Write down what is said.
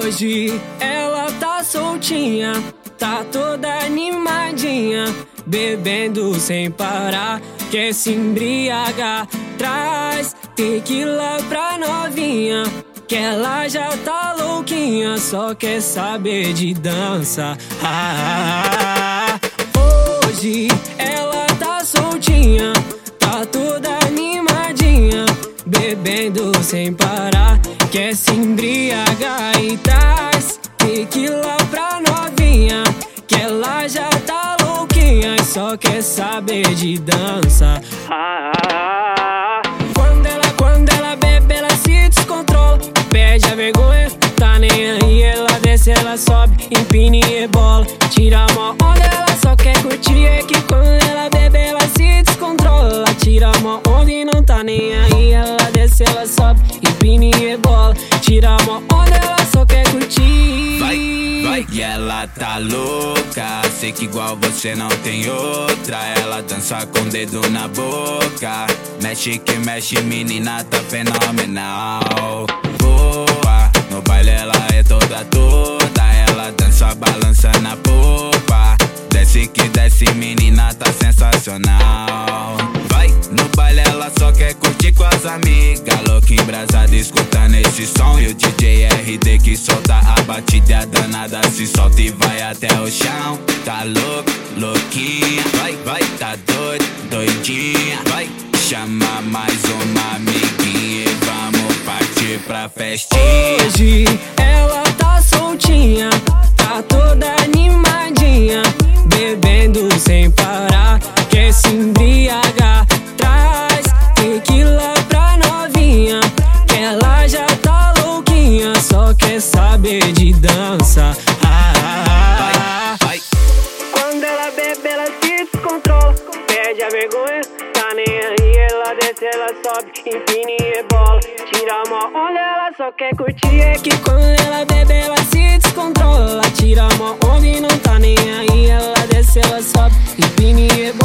Hoje ela tá soltinha, tá toda animadinha, bebendo sem parar, quer se embriagar. Traz tequila pra novinha, que ela já tá louquinha, só quer saber de dança. Hoje ela tá soltinha, tá toda animadinha, bebendo sem parar, quer se embriagar. E traz tequila pra novinha, que ela já tá louquinha, só quer saber de dança. Quando ela bebe, ela se descontrola, perde a vergonha, tá nem aí. Ela desce, ela sobe, empina e rebola, tira uma onda, ela só quer curtir. É que quando ela bebe, ela se descontrola, tira uma onda e não tá nem aí. Ela desce, ela sobe, empina e rebola, tira uma onda, ela só quer curtir. Vai, e ela tá louca, sei que igual você não tem outra. Ela dança com o dedo na boca, mexe que mexe, menina, tá fenomenal. Boa, no baile ela é toda, ela dança balançando a popa, desce que desce, menina, tá sensacional. Vai, no baile ela só quer curtir com as amigas, louca embrasada escutando esse som. E o DJ RD que solta a batida danada, se solta e vai até o chão. Tá louco, louquinha, vai, tá doido, doidinha. Vai, chama mais uma amiguinha e vamos partir pra festinha. Hoje ela tá soltinha, tá toda animadinha, bebendo sem parar, quer se embriagar. Traz tequila pra novinha, que ela já tá louquinha, só quer saber de dança. Vai. Quando ela bebe, ela se descontrola, perde a vergonha, tá nem aí. Ela desce, ela sobe, empina e rebola, tira uma onda, ela só quer curtir. É que quando ela bebe, ela se descontrola, tira uma onda e não tá nem aí. Ela desce, ela sobe, empina e rebola,